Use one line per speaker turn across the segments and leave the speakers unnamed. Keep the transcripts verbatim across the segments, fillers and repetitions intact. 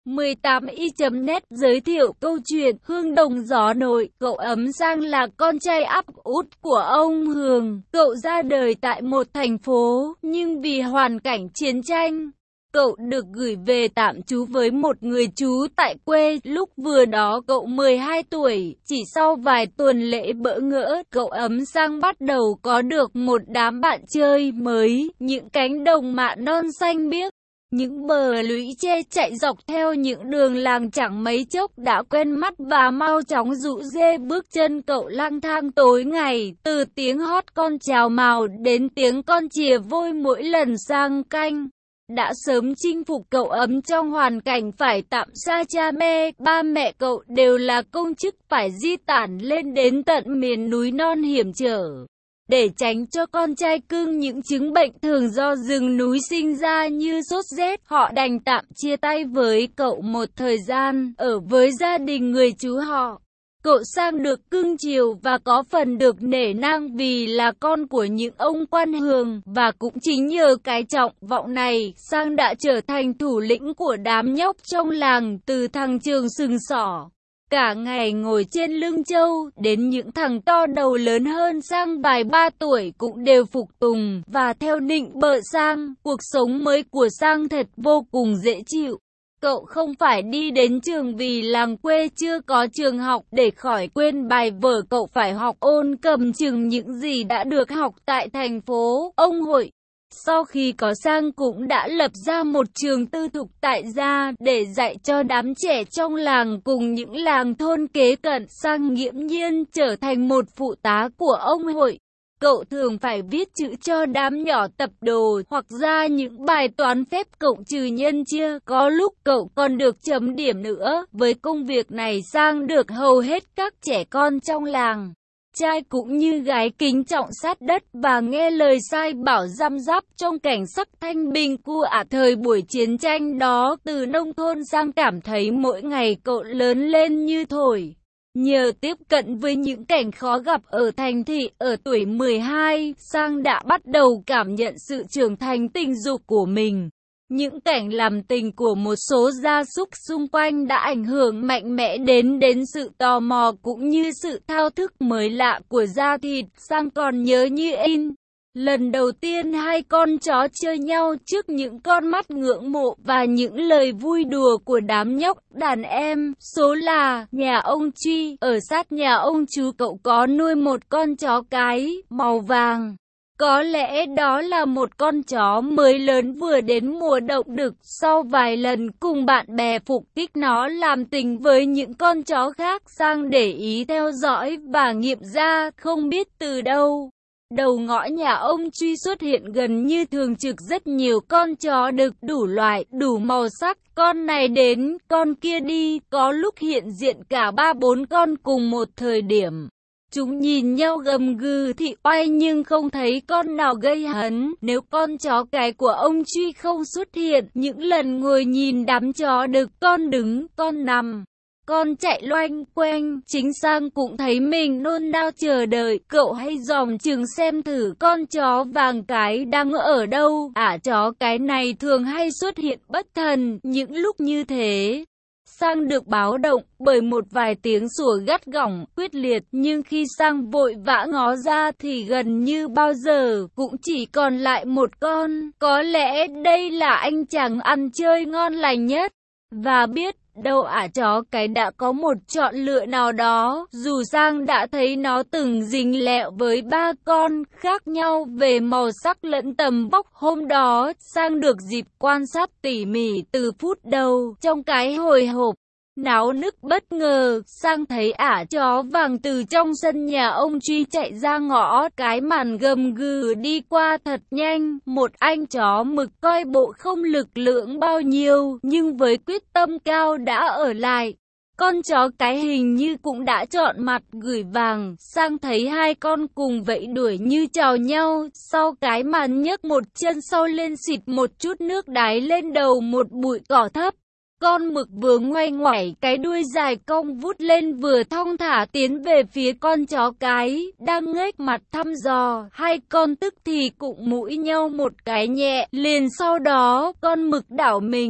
mười tám y chấm net giới thiệu câu chuyện Hương Đồng Gió Nội. Cậu Ấm Sang là con trai áp út của ông Hường. Cậu ra đời tại một thành phố, nhưng vì hoàn cảnh chiến tranh, cậu được gửi về tạm trú với một người chú tại quê. Lúc vừa đó cậu mười hai tuổi, chỉ sau vài tuần lễ bỡ ngỡ, cậu Ấm Sang bắt đầu có được một đám bạn chơi mới. Những cánh đồng mạ non xanh biếc, những bờ lũy tre chạy dọc theo những đường làng chẳng mấy chốc đã quen mắt và mau chóng dụ dê bước chân cậu lang thang tối ngày. Từ tiếng hót con chào mào đến tiếng con chìa vôi mỗi lần sang canh, đã sớm chinh phục cậu Ấm trong hoàn cảnh phải tạm xa cha mẹ. Ba mẹ cậu đều là công chức, phải di tản lên đến tận miền núi non hiểm trở để tránh cho con trai cưng những chứng bệnh thường do rừng núi sinh ra như sốt rét. Họ đành tạm chia tay với cậu một thời gian, ở với gia đình người chú họ. Cậu Sang được cưng chiều và có phần được nể nang vì là con của những ông quan Hường, và cũng chính nhờ cái trọng vọng này, Sang đã trở thành thủ lĩnh của đám nhóc trong làng, từ thằng Trường sừng sỏ cả ngày ngồi trên lưng trâu, đến những thằng to đầu lớn hơn Sang vài ba tuổi cũng đều phục tùng và theo nịnh bợ Sang. Cuộc sống mới của Sang thật vô cùng dễ chịu. Cậu không phải đi đến trường vì làng quê chưa có trường học, để khỏi quên bài vở cậu phải học ôn cầm chừng những gì đã được học tại thành phố. Ông Hội sau khi có Sang cũng đã lập ra một trường tư thục tại gia để dạy cho đám trẻ trong làng cùng những làng thôn kế cận. Sang nghiễm nhiên trở thành một phụ tá của ông Hội. Cậu thường phải viết chữ cho đám nhỏ tập đồ hoặc ra những bài toán phép cộng trừ nhân chia. Có lúc cậu còn được chấm điểm nữa. Với công việc này, Sang được hầu hết các trẻ con trong làng, trai cũng như gái, kính trọng sát đất và nghe lời sai bảo răm rắp. Trong cảnh sắc thanh bình của ả thời buổi chiến tranh đó, từ nông thôn, Sang cảm thấy mỗi ngày cậu lớn lên như thổi. Nhờ tiếp cận với những cảnh khó gặp ở thành thị, ở tuổi mười hai, Sang đã bắt đầu cảm nhận sự trưởng thành tình dục của mình. Những cảnh làm tình của một số gia súc xung quanh đã ảnh hưởng mạnh mẽ đến đến sự tò mò cũng như sự thao thức mới lạ của da thịt. Sang còn nhớ như in lần đầu tiên hai con chó chơi nhau trước những con mắt ngưỡng mộ và những lời vui đùa của đám nhóc đàn em. Số là nhà ông Truy, ở sát nhà ông chú cậu có nuôi một con chó cái màu vàng. Có lẽ đó là một con chó mới lớn vừa đến mùa động đực. Sau vài lần cùng bạn bè phục kích nó làm tình với những con chó khác, Sang để ý theo dõi và nghiệm ra không biết từ đâu, đầu ngõ nhà ông Truy xuất hiện gần như thường trực rất nhiều con chó đực đủ loại, đủ màu sắc, con này đến, con kia đi, có lúc hiện diện cả ba bốn con cùng một thời điểm. Chúng nhìn nhau gầm gừ thị oai nhưng không thấy con nào gây hấn. Nếu con chó cái của ông Truy không xuất hiện, những lần ngồi nhìn đám chó đực, con đứng, con nằm, con chạy loanh quanh, chính Sang cũng thấy mình nôn nao chờ đợi. Cậu hay dòm chừng xem thử con chó vàng cái đang ở đâu. Ả chó cái này thường hay xuất hiện bất thần những lúc như thế. Sang được báo động bởi một vài tiếng sủa gắt gỏng, quyết liệt, nhưng khi Sang vội vã ngó ra thì gần như bao giờ cũng chỉ còn lại một con. Có lẽ đây là anh chàng ăn chơi ngon lành nhất, và biết đâu ả chó cái đã có một chọn lựa nào đó. Dù Sang đã thấy nó từng dính lẹo với ba con khác nhau về màu sắc lẫn tầm vóc. Hôm đó Sang được dịp quan sát tỉ mỉ từ phút đầu. Trong cái hồi hộp náo nức bất ngờ, Sang thấy ả chó vàng từ trong sân nhà ông Truy chạy ra ngõ, cái màn gầm gừ đi qua thật nhanh. Một anh chó mực coi bộ không lực lượng bao nhiêu, nhưng với quyết tâm cao đã ở lại. Con chó cái hình như cũng đã chọn mặt gửi vàng. Sang thấy hai con cùng vẫy đuổi như chào nhau. Sau cái màn nhấc một chân sau lên xịt một chút nước đái lên đầu một bụi cỏ thấp. Con mực vừa ngoay ngoảy cái đuôi dài cong vút lên vừa thong thả tiến về phía con chó cái đang nghếch mặt thăm dò. Hai con tức thì cụng mũi nhau một cái nhẹ, liền sau đó con mực đảo mình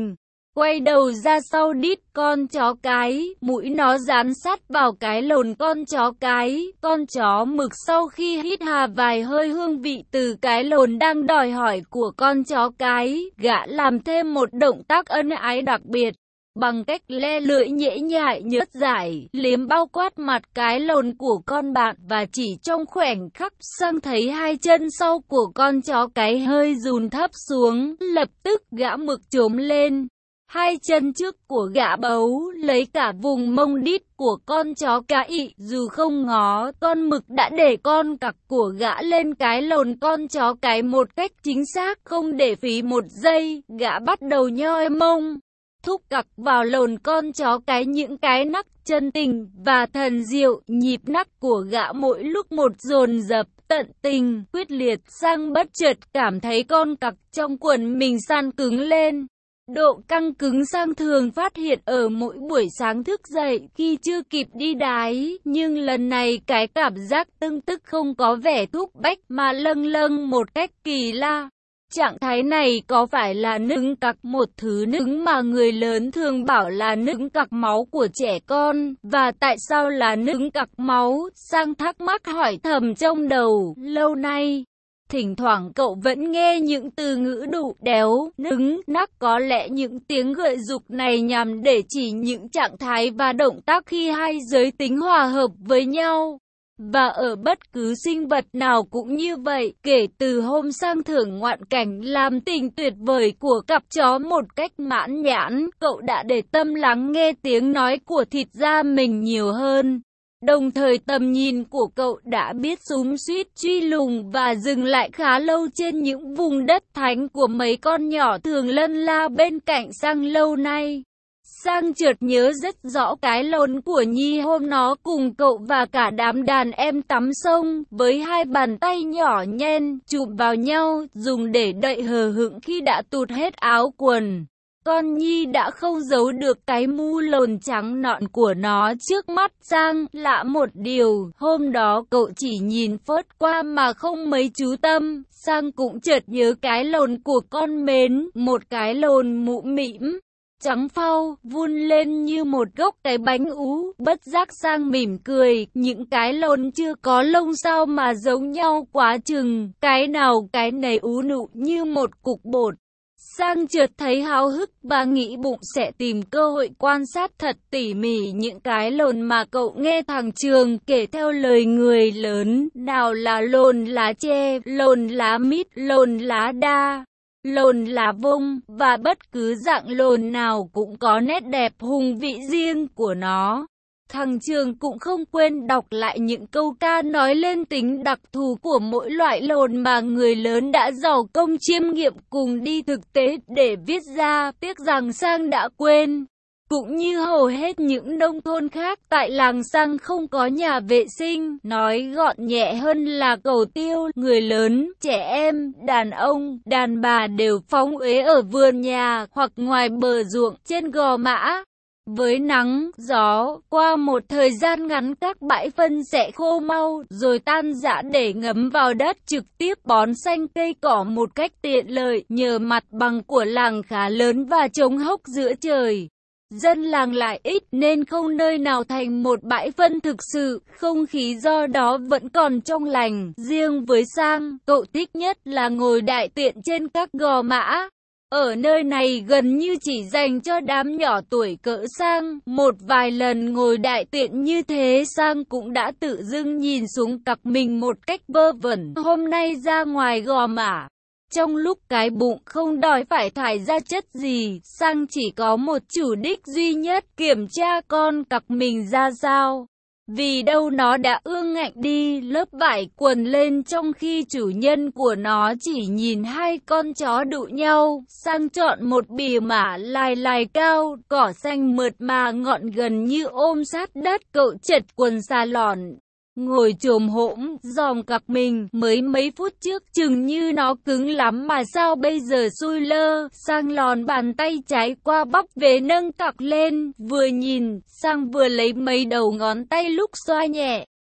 quay đầu ra sau đít con chó cái, mũi nó dán sát vào cái lồn con chó cái. Con chó mực sau khi hít hà vài hơi hương vị từ cái lồn đang đòi hỏi của con chó cái, gã làm thêm một động tác ân ái đặc biệt. Bằng cách le lưỡi nhễ nhại nhớt giải, liếm bao quát mặt cái lồn của con bạn và chỉ trong khoảnh khắc Sang thấy hai chân sau của con chó cái hơi rùn thấp xuống, lập tức gã mực trồm lên. Hai chân trước của gã bấu lấy cả vùng mông đít của con chó cái, dù không ngó, con mực đã để con cặc của gã lên cái lồn con chó cái một cách chính xác, không để phí một giây, gã bắt đầu nhoi mông, thúc cặc vào lồn con chó cái những cái nắc chân tình và thần diệu, nhịp nắc của gã mỗi lúc một dồn dập, tận tình, quyết liệt. Sang bất chợt cảm thấy con cặc trong quần mình săn cứng lên. Độ căng cứng Sang thường phát hiện ở mỗi buổi sáng thức dậy khi chưa kịp đi đái, nhưng lần này cái cảm giác tưng tức không có vẻ thúc bách mà lâng lâng một cách kỳ lạ. Trạng thái này có phải là nức cặc, một thứ nức mà người lớn thường bảo là nức cặc máu của trẻ con, và tại sao là nức cặc máu? Sang thắc mắc hỏi thầm trong đầu. Lâu nay, thỉnh thoảng cậu vẫn nghe những từ ngữ đụ đéo, nức, nắc, có lẽ những tiếng gợi dục này nhằm để chỉ những trạng thái và động tác khi hai giới tính hòa hợp với nhau. Và ở bất cứ sinh vật nào cũng như vậy, kể từ hôm Sang thưởng ngoạn cảnh làm tình tuyệt vời của cặp chó một cách mãn nhãn, cậu đã để tâm lắng nghe tiếng nói của thịt da mình nhiều hơn. Đồng thời tầm nhìn của cậu đã biết xúm suýt truy lùng và dừng lại khá lâu trên những vùng đất thánh của mấy con nhỏ thường lân la bên cạnh Sang lâu nay. Sang chợt nhớ rất rõ cái lồn của Nhi hôm nó cùng cậu và cả đám đàn em tắm sông, với hai bàn tay nhỏ nhen, chụp vào nhau, dùng để đậy hờ hững khi đã tụt hết áo quần. Con Nhi đã không giấu được cái mu lồn trắng nõn của nó trước mắt Sang. Lạ một điều, hôm đó cậu chỉ nhìn phớt qua mà không mấy chú tâm. Sang cũng chợt nhớ cái lồn của con Mến, một cái lồn mụ mĩm, trắng phau, vun lên như một gốc cái bánh ú. Bất giác Sang mỉm cười, những cái lồn chưa có lông sao mà giống nhau quá chừng, cái nào cái nấy ú nụ như một cục bột. Sang chợt thấy háo hức và nghĩ bụng sẽ tìm cơ hội quan sát thật tỉ mỉ những cái lồn mà cậu nghe thằng Trường kể theo lời người lớn, nào là lồn lá tre, lồn lá mít, lồn lá đa, lồn lá vung, và bất cứ dạng lồn nào cũng có nét đẹp hùng vị riêng của nó. Thằng Trường cũng không quên đọc lại những câu ca nói lên tính đặc thù của mỗi loại lồn mà người lớn đã giàu công chiêm nghiệm cùng đi thực tế để viết ra. Tiếc rằng Sang đã quên. Cũng như hầu hết những nông thôn khác, tại làng Sang không có nhà vệ sinh, nói gọn nhẹ hơn là cầu tiêu. Người lớn, trẻ em, đàn ông, đàn bà đều phóng uế ở vườn nhà hoặc ngoài bờ ruộng, trên gò mã. Với nắng, gió, qua một thời gian ngắn các bãi phân sẽ khô mau, rồi tan rã để ngấm vào đất, trực tiếp bón xanh cây cỏ một cách tiện lợi, nhờ mặt bằng của làng khá lớn và trống hốc giữa trời. Dân làng lại ít nên không nơi nào thành một bãi phân thực sự, không khí do đó vẫn còn trong lành. Riêng với Sang, cậu thích nhất là ngồi đại tiện trên các gò mã. Ở nơi này gần như chỉ dành cho đám nhỏ tuổi cỡ Sang. Một vài lần ngồi đại tiện như thế Sang cũng đã tự dưng nhìn xuống cặc mình một cách vơ vẩn. Hôm nay ra ngoài gò mã, trong lúc cái bụng không đòi phải thải ra chất gì, Sang chỉ có một chủ đích duy nhất, kiểm tra con cặc mình ra sao. Vì đâu nó đã ương ngạnh đi lớp vải quần lên trong khi chủ nhân của nó chỉ nhìn hai con chó đụ nhau. Sang chọn một bìa mả lai lai cao, cỏ xanh mượt mà ngọn gần như ôm sát đất. Cậu chật quần xà lòn, ngồi chồm hổm, dòm cặc mình. Mới mấy phút trước chừng như nó cứng lắm mà sao bây giờ xui lơ. Sang lòn bàn tay trái qua bắp về nâng cặc lên, vừa nhìn, Sang vừa lấy mấy đầu ngón tay lúc xoa nhẹ.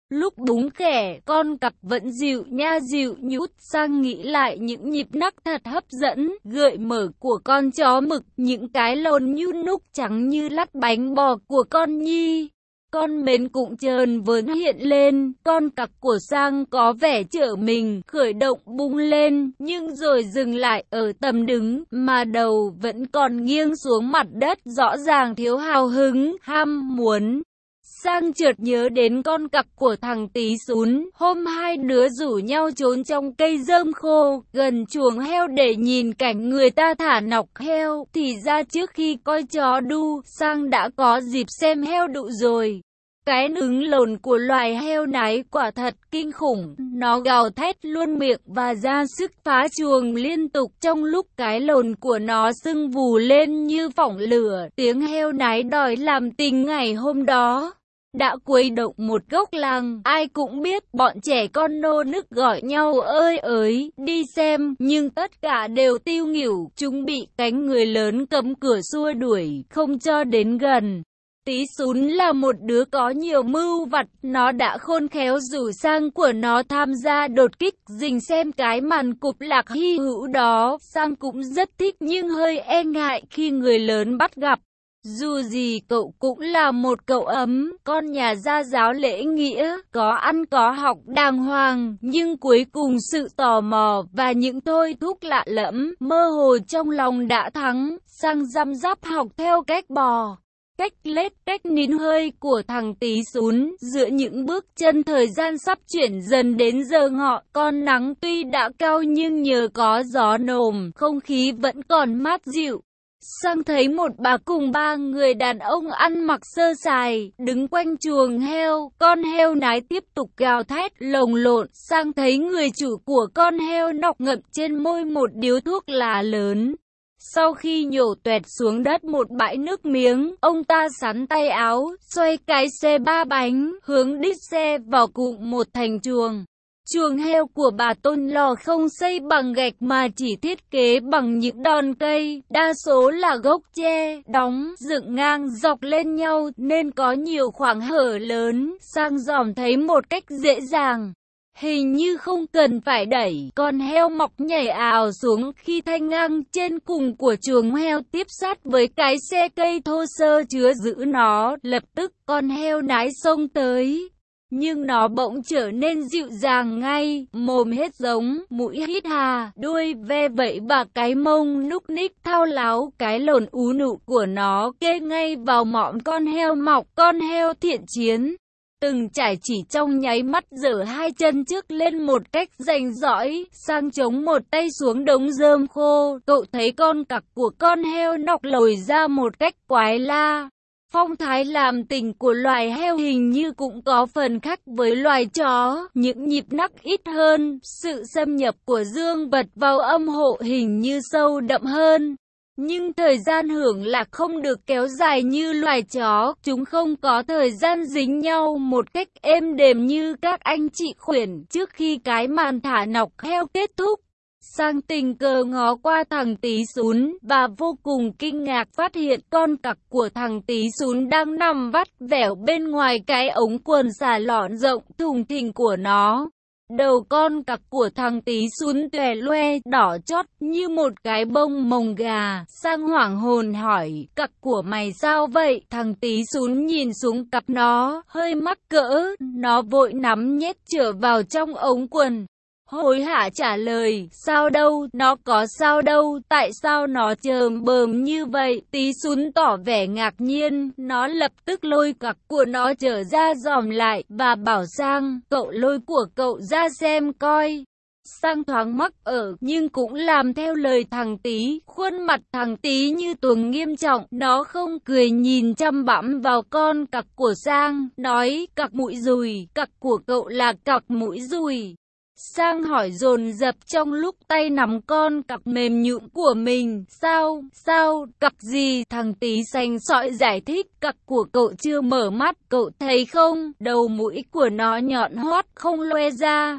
Lúc búng khẻ, con cặc vẫn dịu nha dịu nhút. Sang nghĩ lại những nhịp nắc thật hấp dẫn, gợi mở của con chó mực, những cái lồn nhút núc trắng như lát bánh bò của con Nhi. Con mến cũng chờn vớn hiện lên, con cặc của Sang có vẻ trở mình, khởi động bung lên, nhưng rồi dừng lại ở tầm đứng, mà đầu vẫn còn nghiêng xuống mặt đất, rõ ràng thiếu hào hứng, ham muốn. Sang chợt nhớ đến con cặc của thằng Tí Xún, hôm hai đứa rủ nhau trốn trong cây rơm khô, gần chuồng heo để nhìn cảnh người ta thả nọc heo, thì ra trước khi coi chó đu, Sang đã có dịp xem heo đụ rồi. Cái ứng lồn của loài heo nái quả thật kinh khủng, nó gào thét luôn miệng và ra sức phá chuồng liên tục trong lúc cái lồn của nó sưng vù lên như phỏng lửa. Tiếng heo nái đòi làm tình ngày hôm đó đã quấy động một gốc làng, ai cũng biết bọn trẻ con nô nức gọi nhau ơi ới, đi xem, nhưng tất cả đều tiêu nghỉu, chúng bị cánh người lớn cấm cửa xua đuổi, không cho đến gần. Tí Xún là một đứa có nhiều mưu vặt, nó đã khôn khéo rủ Sang của nó tham gia đột kích, rình xem cái màn cục lạc hy hữu đó. Sang cũng rất thích nhưng hơi e ngại khi người lớn bắt gặp. Dù gì cậu cũng là một cậu ấm, con nhà gia giáo lễ nghĩa, có ăn có học đàng hoàng, nhưng cuối cùng sự tò mò và những thôi thúc lạ lẫm, mơ hồ trong lòng đã thắng. Sang răm rắp học theo cách bò, cách lết, cách nín hơi của thằng Tí Xún. Giữa những bước chân thời gian sắp chuyển dần đến giờ ngọ, con nắng tuy đã cao nhưng nhờ có gió nồm, không khí vẫn còn mát dịu. Sang thấy một bà cùng ba người đàn ông ăn mặc sơ sài, đứng quanh chuồng heo, con heo nái tiếp tục gào thét, lồng lộn. Sang thấy người chủ của con heo nọc ngậm trên môi một điếu thuốc lá lớn. Sau khi nhổ toẹt xuống đất một bãi nước miếng, ông ta sắn tay áo, xoay cái xe ba bánh, hướng đít xe vào cụm một thành chuồng. Chuồng heo của bà Tôn Lò không xây bằng gạch mà chỉ thiết kế bằng những đòn cây, đa số là gốc tre, đóng, dựng ngang dọc lên nhau nên có nhiều khoảng hở lớn. Sang dòm thấy một cách dễ dàng, hình như không cần phải đẩy, con heo mọc nhảy ào xuống khi thanh ngang trên cùng của chuồng heo tiếp sát với cái xe cây thô sơ chứa giữ nó. Lập tức con heo nái xông tới, nhưng nó bỗng trở nên dịu dàng ngay, mồm hết giống, mũi hít hà, đuôi ve vẫy và cái mông núc ních thao láo. Cái lồn ú nụ của nó kê ngay vào mõm con heo mọc. Con heo thiện chiến từng trải chỉ trong nháy mắt giở hai chân trước lên một cách rành rõi, Sang chống một tay xuống đống rơm khô. Cậu thấy con cặc của con heo nọc lồi ra một cách quái la. Phong thái làm tình của loài heo hình như cũng có phần khác với loài chó, những nhịp nắc ít hơn, sự xâm nhập của dương vật vào âm hộ hình như sâu đậm hơn. Nhưng thời gian hưởng lạc không được kéo dài như loài chó, chúng không có thời gian dính nhau một cách êm đềm như các anh chị khuyển trước khi cái màn thả nọc heo kết thúc. Sang tình cờ ngó qua thằng Tí Xún và vô cùng kinh ngạc phát hiện con cặc của thằng Tí Xún đang nằm vắt vẻo bên ngoài cái ống quần xà lọn rộng thùng thình của nó. Đầu con cặc của thằng Tí Xún tòe loe, đỏ chót như một cái bông mồng gà. Sang hoảng hồn hỏi, cặc của mày sao vậy? Thằng Tí Xún nhìn xuống cặp nó, hơi mắc cỡ, nó vội nắm nhét trở vào trong ống quần. Hối hả trả lời, sao đâu, nó có sao đâu, tại sao nó chờm bờm như vậy? Tí Xún tỏ vẻ ngạc nhiên, nó lập tức lôi cặc của nó trở ra dòm lại, và bảo Sang, cậu lôi của cậu ra xem coi. Sang thoáng mắc ở, nhưng cũng làm theo lời thằng Tí. Khuôn mặt thằng Tí như tuồng nghiêm trọng, nó không cười nhìn chăm bẵm vào con cặc của Sang, nói, cặc mũi dùi, cặc của cậu là cặc mũi dùi. Sang hỏi dồn dập trong lúc tay nắm con cặc mềm nhũn của mình. Sao, sao, cặc gì? Thằng Tí xanh sọi giải thích, cặc của cậu chưa mở mắt, cậu thấy không, đầu mũi của nó nhọn hoắt không loe ra.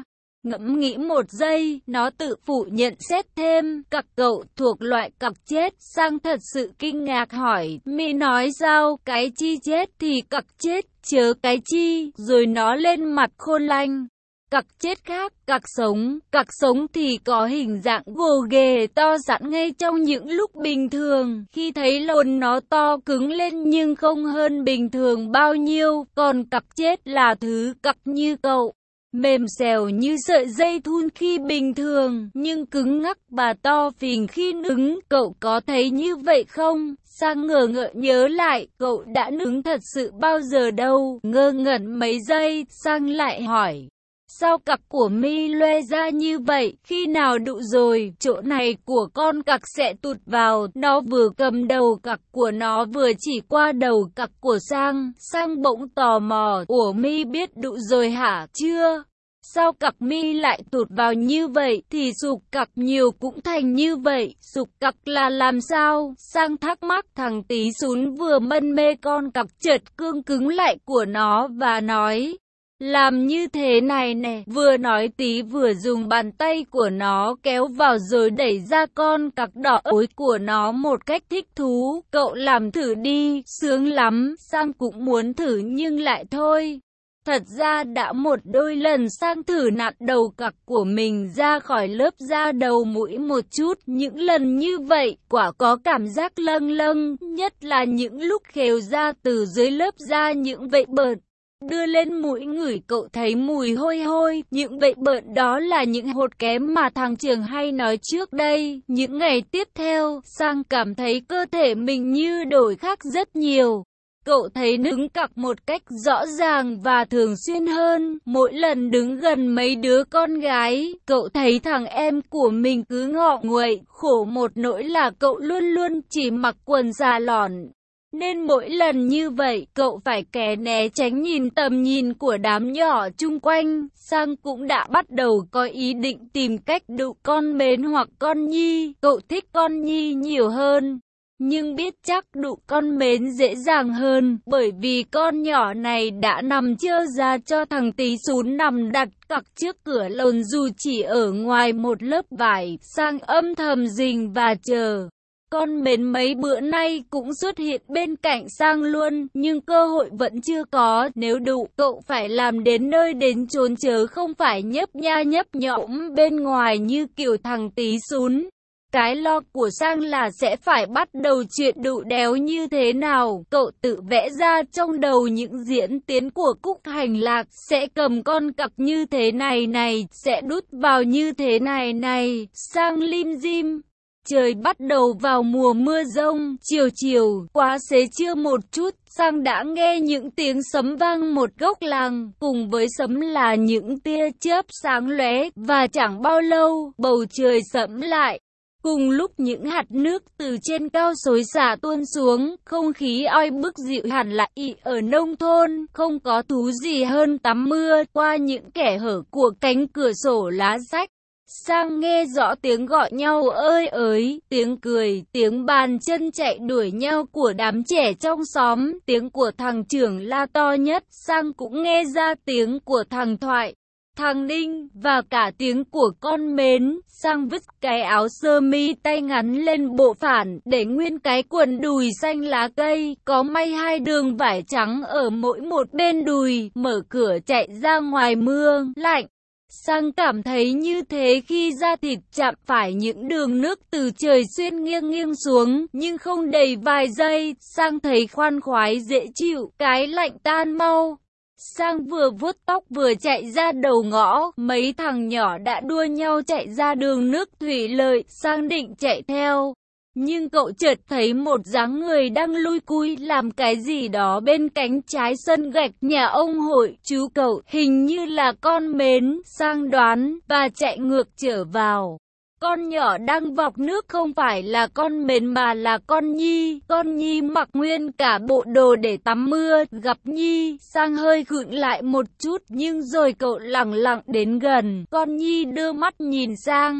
Ngẫm nghĩ một giây, nó tự phụ nhận xét thêm, cặc cậu thuộc loại cặc chết. Sang thật sự kinh ngạc hỏi, Mi nói sao, cái chi chết thì cặc chết, chớ cái chi, rồi nó lên mặt khôn lanh. Cặc chết khác, cặc sống, cặc sống thì có hình dạng gồ ghề to sẵn ngay trong những lúc bình thường, khi thấy lồn nó to cứng lên nhưng không hơn bình thường bao nhiêu, còn cặc chết là thứ cặc như cậu. Mềm xèo như sợi dây thun khi bình thường, nhưng cứng ngắc và to phình khi nướng. Cậu có thấy như vậy không? Sang ngờ ngợ nhớ lại, cậu đã nướng thật sự bao giờ đâu. Ngơ ngẩn mấy giây, Sang lại hỏi. Sao cặc của Mi loe ra như vậy? Khi nào đụ rồi, chỗ này của con cặc sẽ tụt vào. Nó vừa cầm đầu cặc của nó vừa chỉ qua đầu cặc của Sang. Sang bỗng tò mò, ủa Mi biết đụ rồi hả? Chưa. Sao cặc Mi lại tụt vào như vậy? Thì sụp cặc nhiều cũng thành như vậy. Sụp cặc là làm sao? Sang thắc mắc. Thằng tí sún vừa mân mê con cặc chợt cương cứng lại của nó và nói. Làm như thế này nè, vừa nói tí vừa dùng bàn tay của nó kéo vào rồi đẩy ra con cặc đỏ ối của nó một cách thích thú. Cậu làm thử đi, sướng lắm. Sang cũng muốn thử nhưng lại thôi. Thật ra đã một đôi lần Sang thử nặn đầu cặc của mình ra khỏi lớp da đầu mũi một chút. Những lần như vậy, quả có cảm giác lâng lâng, nhất là những lúc khều ra từ dưới lớp da những vệt bợt. Đưa lên mũi ngửi cậu thấy mùi hôi hôi, những vệt bợn đó là những hột kém mà thằng Trường hay nói trước đây. Những ngày tiếp theo, Sang cảm thấy cơ thể mình như đổi khác rất nhiều. Cậu thấy đứng cặc một cách rõ ràng và thường xuyên hơn. Mỗi lần đứng gần mấy đứa con gái, cậu thấy thằng em của mình cứ ngọ nguậy, khổ một nỗi là cậu luôn luôn chỉ mặc quần xà lòn. Nên mỗi lần như vậy, cậu phải né né tránh nhìn tầm nhìn của đám nhỏ chung quanh. Sang cũng đã bắt đầu có ý định tìm cách đụ con Mến hoặc con Nhi. Cậu thích con Nhi nhiều hơn, nhưng biết chắc đụ con Mến dễ dàng hơn, bởi vì con nhỏ này đã nằm chơ ra cho thằng tí sún nằm đặt cặc trước cửa lồn dù chỉ ở ngoài một lớp vải. Sang âm thầm rình và chờ. Con Mến mấy bữa nay cũng xuất hiện bên cạnh Sang luôn, nhưng cơ hội vẫn chưa có. Nếu đụ, cậu phải làm đến nơi đến chốn chớ không phải nhấp nha nhấp nhõm bên ngoài như kiểu thằng tí sún. Cái lo của Sang là sẽ phải bắt đầu chuyện đụ đéo như thế nào. Cậu tự vẽ ra trong đầu những diễn tiến của Cúc Hành Lạc. Sẽ cầm con cặc như thế này này, sẽ đút vào như thế này này. Sang lim dim. Trời bắt đầu vào mùa mưa rông, chiều chiều, quá xế trưa một chút, Sang đã nghe những tiếng sấm vang một góc làng, cùng với sấm là những tia chớp sáng lóe, và chẳng bao lâu, bầu trời sẫm lại. Cùng lúc những hạt nước từ trên cao xối xả tuôn xuống, không khí oi bức dịu hẳn lại. Ở nông thôn, không có thú gì hơn tắm mưa qua những kẽ hở của cánh cửa sổ lá sách. Sang nghe rõ tiếng gọi nhau ơi ới, tiếng cười, tiếng bàn chân chạy đuổi nhau của đám trẻ trong xóm, tiếng của thằng Trưởng la to nhất. Sang cũng nghe ra tiếng của thằng Thoại, thằng Ninh, và cả tiếng của con Mến. Sang vứt cái áo sơ mi tay ngắn lên bộ phản, để nguyên cái quần đùi xanh lá cây, có may hai đường vải trắng ở mỗi một bên đùi, mở cửa chạy ra ngoài mưa lạnh. Sang cảm thấy như thế khi da thịt chạm phải những đường nước từ trời xuyên nghiêng nghiêng xuống, nhưng không đầy vài giây, Sang thấy khoan khoái dễ chịu, cái lạnh tan mau. Sang vừa vuốt tóc vừa chạy ra đầu ngõ, mấy thằng nhỏ đã đua nhau chạy ra đường nước thủy lợi. Sang định chạy theo, nhưng cậu chợt thấy một dáng người đang lui cui làm cái gì đó bên cánh trái sân gạch nhà ông Hội. Chú cậu, hình như là con Mến, Sang đoán, và chạy ngược trở vào. Con nhỏ đang vọc nước không phải là con Mến mà là con Nhi. Con Nhi mặc nguyên cả bộ đồ để tắm mưa. Gặp Nhi, Sang hơi khựng lại một chút, nhưng rồi cậu lẳng lặng đến gần. Con Nhi đưa mắt nhìn Sang.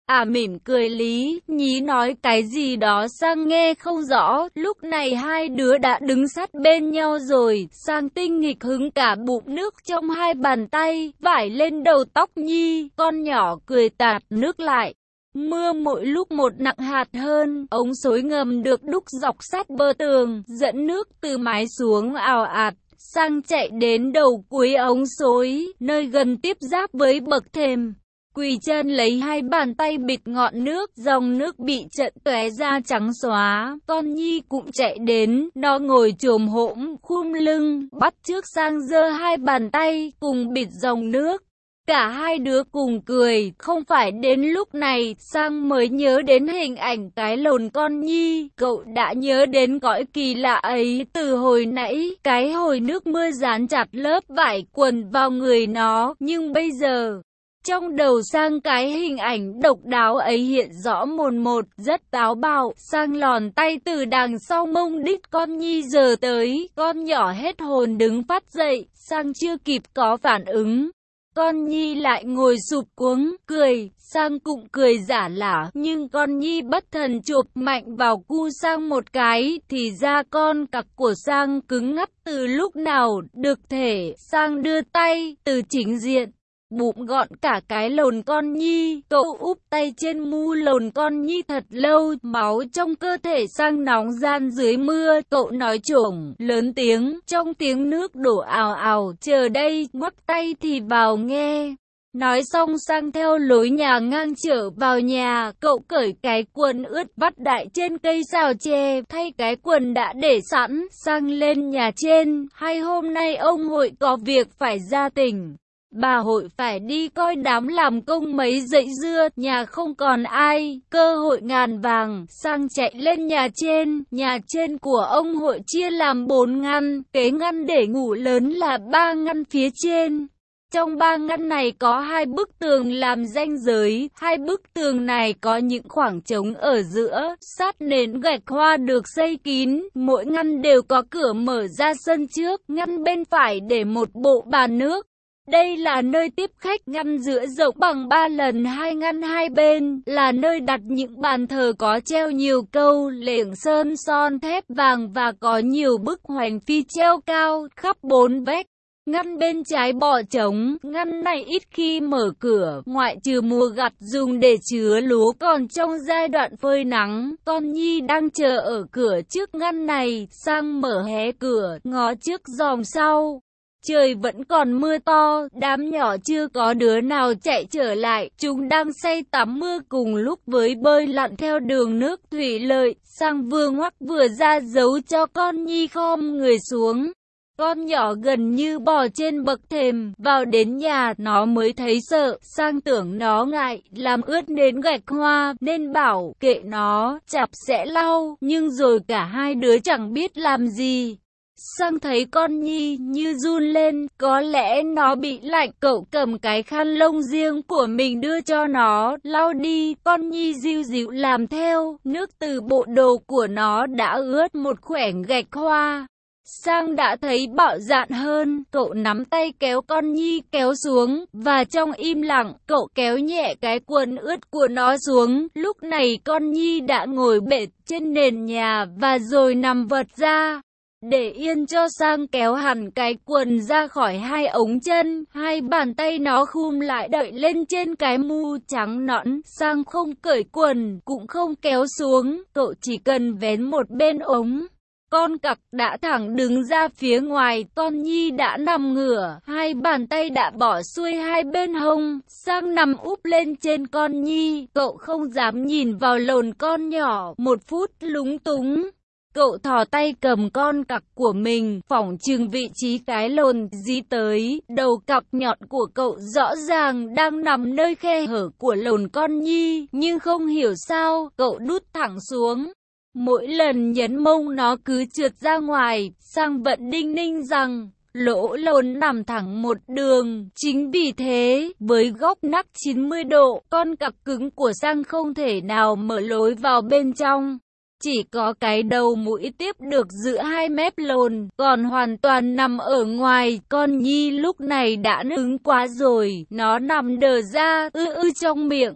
À mỉm cười lý nhí nói cái gì đó Sang nghe không rõ, lúc này hai đứa đã đứng sát bên nhau rồi, Sang tinh nghịch hứng cả bụng nước trong hai bàn tay, vải lên đầu tóc Nhi, con nhỏ cười tạt nước lại. Mưa mỗi lúc một nặng hạt hơn, ống xối ngầm được đúc dọc sát bờ tường, dẫn nước từ mái xuống ào ạt. Sang chạy đến đầu cuối ống xối, nơi gần tiếp giáp với bậc thềm. Quỳ chân lấy hai bàn tay bịt ngọn nước, dòng nước bị trận tóe ra trắng xóa. Con Nhi cũng chạy đến, nó ngồi chồm hổm, khum lưng, bắt chước Sang giơ hai bàn tay, cùng bịt dòng nước. Cả hai đứa cùng cười, không phải đến lúc này, Sang mới nhớ đến hình ảnh cái lồn con Nhi, cậu đã nhớ đến cõi kỳ lạ ấy từ hồi nãy, cái hồi nước mưa dán chặt lớp vải quần vào người nó, nhưng bây giờ, trong đầu Sang cái hình ảnh độc đáo ấy hiện rõ mồn một, rất táo bạo. Sang lòn tay từ đằng sau mông đít con Nhi giờ tới, con nhỏ hết hồn đứng phát dậy, Sang chưa kịp có phản ứng. Con Nhi lại ngồi sụp cuống, cười, Sang cũng cười giả lả, nhưng con Nhi bất thần chộp mạnh vào cu Sang một cái, thì da con cặc của Sang cứng ngắt từ lúc nào, được thể, Sang đưa tay, từ chính diện, bụng gọn cả cái lồn con Nhi, cậu úp tay trên mu lồn con Nhi thật lâu, máu trong cơ thể Sang nóng gian dưới mưa, cậu nói chổng, lớn tiếng, trong tiếng nước đổ ào ào, chờ đây, ngoắc tay thì vào nghe. Nói xong Sang theo lối nhà ngang trở vào nhà, cậu cởi cái quần ướt vắt đại trên cây rào tre, thay cái quần đã để sẵn, Sang lên nhà trên, hay hôm nay ông hội có việc phải ra tỉnh. Bà hội phải đi coi đám làm công mấy dãy dưa, nhà không còn ai, cơ hội ngàn vàng. Sang chạy lên nhà trên, nhà trên của ông hội chia làm bốn ngăn, cái ngăn để ngủ lớn là ba ngăn phía trên. Trong ba ngăn này có hai bức tường làm ranh giới, hai bức tường này có những khoảng trống ở giữa, sát nền gạch hoa được xây kín, mỗi ngăn đều có cửa mở ra sân trước, ngăn bên phải để một bộ bàn nước. Đây là nơi tiếp khách, ngăn giữa rộng bằng ba lần hai ngăn hai bên, là nơi đặt những bàn thờ có treo nhiều câu lệnh sơn son thép vàng và có nhiều bức hoành phi treo cao khắp bốn vách. Ngăn bên trái bỏ trống, ngăn này ít khi mở cửa, ngoại trừ mùa gặt dùng để chứa lúa còn trong giai đoạn phơi nắng. Con Nhi đang chờ ở cửa trước ngăn này, Sang mở hé cửa, ngó trước dòm sau. Trời vẫn còn mưa to, đám nhỏ chưa có đứa nào chạy trở lại, chúng đang say tắm mưa cùng lúc với bơi lặn theo đường nước thủy lợi. Sang vừa ngoắc vừa ra dấu cho con Nhi khom người xuống. Con nhỏ gần như bò trên bậc thềm, vào đến nhà nó mới thấy sợ, Sang tưởng nó ngại, làm ướt nền gạch hoa, nên bảo kệ nó, chặp sẽ lau, nhưng rồi cả hai đứa chẳng biết làm gì. Sang thấy con Nhi như run lên, có lẽ nó bị lạnh, cậu cầm cái khăn lông riêng của mình đưa cho nó, lau đi, con Nhi dịu dịu làm theo, nước từ bộ đồ của nó đã ướt một khoảnh gạch hoa. Sang đã thấy bạo dạn hơn, cậu nắm tay kéo con Nhi kéo xuống, và trong im lặng, cậu kéo nhẹ cái quần ướt của nó xuống. Lúc này con Nhi đã ngồi bệt trên nền nhà và rồi nằm vật ra. Để yên cho Sang kéo hẳn cái quần ra khỏi hai ống chân, hai bàn tay nó khum lại đợi lên trên cái mu trắng nõn. Sang không cởi quần, cũng không kéo xuống, cậu chỉ cần vén một bên ống. Con cặc đã thẳng đứng ra phía ngoài, con Nhi đã nằm ngửa, hai bàn tay đã bỏ xuôi hai bên hông. Sang nằm úp lên trên con Nhi, cậu không dám nhìn vào lồn con nhỏ, một phút lúng túng. Cậu thò tay cầm con cặc của mình, phỏng chừng vị trí cái lồn dí tới, đầu cặc nhọn của cậu rõ ràng đang nằm nơi khe hở của lồn con Nhi, nhưng không hiểu sao, cậu đút thẳng xuống. Mỗi lần nhấn mông nó cứ trượt ra ngoài, Sang vẫn đinh ninh rằng, lỗ lồn nằm thẳng một đường. Chính vì thế, với góc nắc chín mươi độ, con cặc cứng của Sang không thể nào mở lối vào bên trong. Chỉ có cái đầu mũi tiếp được giữa hai mép lồn, còn hoàn toàn nằm ở ngoài. Con Nhi lúc này đã cứng quá rồi, nó nằm đờ ra, ư ư trong miệng.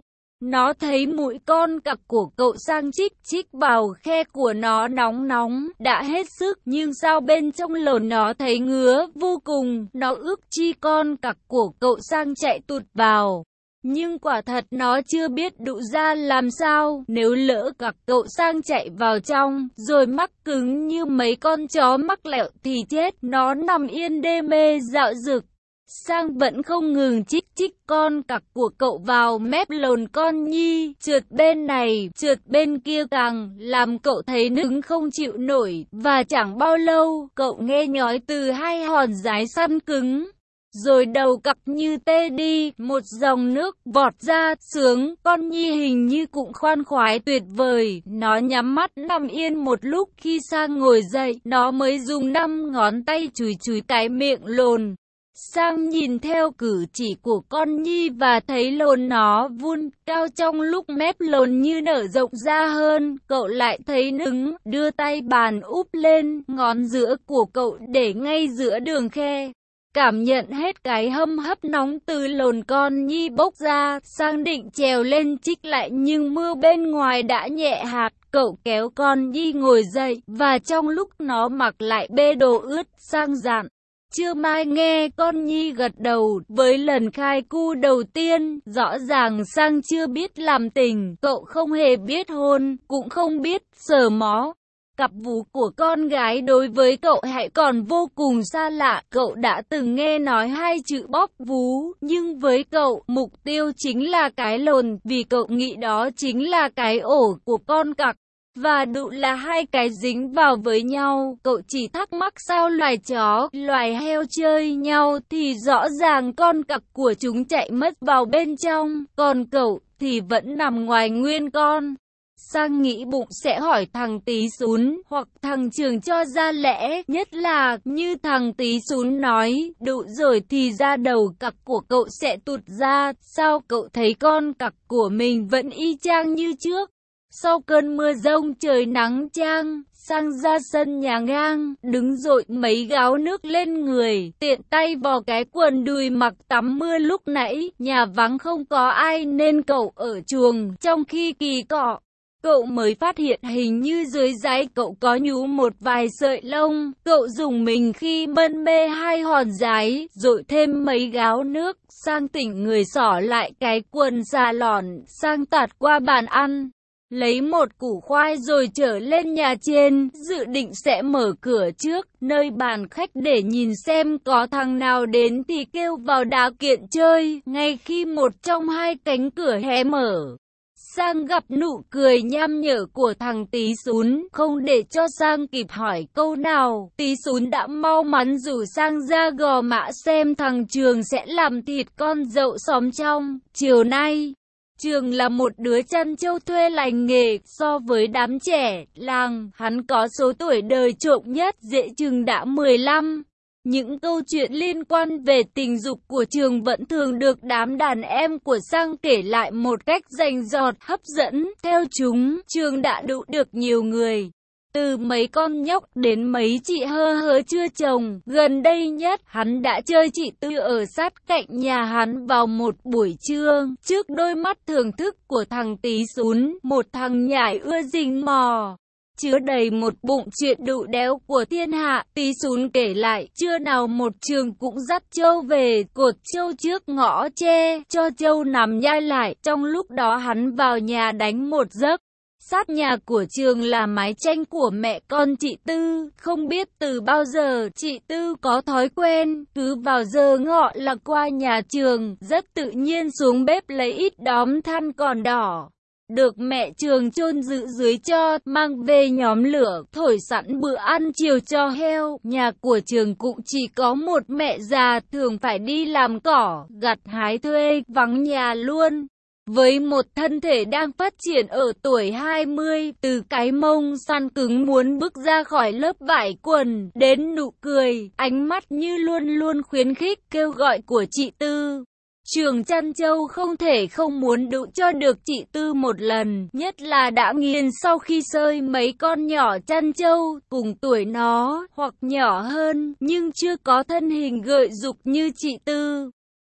Nó thấy mũi con cặc của cậu sang chích chích vào khe của nó nóng nóng, đã hết sức, nhưng sao bên trong lồn nó thấy ngứa vô cùng, nó ước chi con cặc của cậu sang chạy tụt vào. Nhưng quả thật nó chưa biết đụ ra làm sao, nếu lỡ cặc cậu sang chạy vào trong, rồi mắc cứng như mấy con chó mắc lẹo thì chết, nó nằm yên đê mê dạo dực. Sang vẫn không ngừng chích chích con cặc của cậu vào mép lồn con Nhi, trượt bên này, trượt bên kia càng làm cậu thấy nức không chịu nổi, và chẳng bao lâu, cậu nghe nhói từ hai hòn giái săn cứng. Rồi đầu cặc như tê đi, một dòng nước vọt ra, sướng, con Nhi hình như cũng khoan khoái tuyệt vời, nó nhắm mắt nằm yên một lúc, khi Sang ngồi dậy, nó mới dùng năm ngón tay chùi chùi cái miệng lồn. Sang nhìn theo cử chỉ của con Nhi và thấy lồn nó vun cao trong lúc mép lồn như nở rộng ra hơn, cậu lại thấy nứng, đưa tay bàn úp lên, ngón giữa của cậu để ngay giữa đường khe. Cảm nhận hết cái hâm hấp nóng từ lồn con Nhi bốc ra, Sang định trèo lên chích lại nhưng mưa bên ngoài đã nhẹ hạt, cậu kéo con Nhi ngồi dậy, và trong lúc nó mặc lại bê đồ ướt, Sang dặn. Chưa mai nghe con Nhi gật đầu, với lần khai cu đầu tiên, rõ ràng Sang chưa biết làm tình, cậu không hề biết hôn, cũng không biết sờ mó. Cặp vú của con gái đối với cậu hãy còn vô cùng xa lạ, cậu đã từng nghe nói hai chữ bóp vú, nhưng với cậu, mục tiêu chính là cái lồn, vì cậu nghĩ đó chính là cái ổ của con cặc. Và đụ là hai cái dính vào với nhau, cậu chỉ thắc mắc sao loài chó, loài heo chơi nhau thì rõ ràng con cặc của chúng chạy mất vào bên trong, còn cậu thì vẫn nằm ngoài nguyên con. Sang nghĩ bụng sẽ hỏi thằng Tí Xún hoặc thằng Trường cho ra lẽ, nhất là như thằng Tí Xún nói, đụ rồi thì ra đầu cặc của cậu sẽ tụt ra, sao cậu thấy con cặc của mình vẫn y chang như trước. Sau cơn mưa rông trời nắng chang, Sang ra sân nhà ngang, đứng dội mấy gáo nước lên người, tiện tay vò cái quần đùi mặc tắm mưa lúc nãy, nhà vắng không có ai nên cậu ở chuồng, trong khi kỳ cọ. Cậu mới phát hiện hình như dưới giái cậu có nhú một vài sợi lông, cậu dùng mình khi mân mê hai hòn giái, dội thêm mấy gáo nước, Sang tỉnh người xỏ lại cái quần xà lòn, Sang tạt qua bàn ăn. Lấy một củ khoai rồi trở lên nhà trên, dự định sẽ mở cửa trước, nơi bàn khách để nhìn xem có thằng nào đến thì kêu vào đá kiện chơi, ngay khi một trong hai cánh cửa hé mở. Sang gặp nụ cười nham nhở của thằng Tí Xún, không để cho Sang kịp hỏi câu nào, Tí Xún đã mau mắn rủ Sang ra Gò Mã xem thằng Trường sẽ làm thịt con dậu xóm trong, chiều nay. Trường là một đứa chăn trâu thuê lành nghề, so với đám trẻ làng, hắn có số tuổi đời trộm nhất, dễ chừng đã mười lăm. Những câu chuyện liên quan về tình dục của Trường vẫn thường được đám đàn em của Sang kể lại một cách rành rọt, hấp dẫn. Theo chúng, Trường đã đụ được nhiều người, từ mấy con nhóc đến mấy chị hơ hớ chưa chồng. Gần đây nhất, hắn đã chơi chị Tư ở sát cạnh nhà hắn vào một buổi trưa, trước đôi mắt thưởng thức của thằng Tí Xún, một thằng nhải ưa rình mò, chứa đầy một bụng chuyện đụ đéo của thiên hạ. Tí Xún kể lại, trưa nào một Trường cũng dắt trâu về, cột trâu trước ngõ tre, cho trâu nằm nhai lại. Trong lúc đó hắn vào nhà đánh một giấc. Sát nhà của Trường là mái tranh của mẹ con chị Tư, không biết từ bao giờ chị Tư có thói quen, cứ vào giờ ngọ là qua nhà Trường, rất tự nhiên xuống bếp lấy ít đóm than còn đỏ. Được mẹ Trường chôn giữ dưới cho, mang về nhóm lửa, thổi sẵn bữa ăn chiều cho heo. Nhà của Trường cũng chỉ có một mẹ già, thường phải đi làm cỏ, gặt hái thuê, vắng nhà luôn. Với một thân thể đang phát triển ở tuổi hai mươi, từ cái mông săn cứng muốn bước ra khỏi lớp vải quần, đến nụ cười, ánh mắt như luôn luôn khuyến khích, kêu gọi của chị Tư. Trường chăn trâu không thể không muốn đụ cho được chị Tư một lần, nhất là đã nghiền sau khi sơi mấy con nhỏ chăn trâu, cùng tuổi nó, hoặc nhỏ hơn, nhưng chưa có thân hình gợi dục như chị Tư.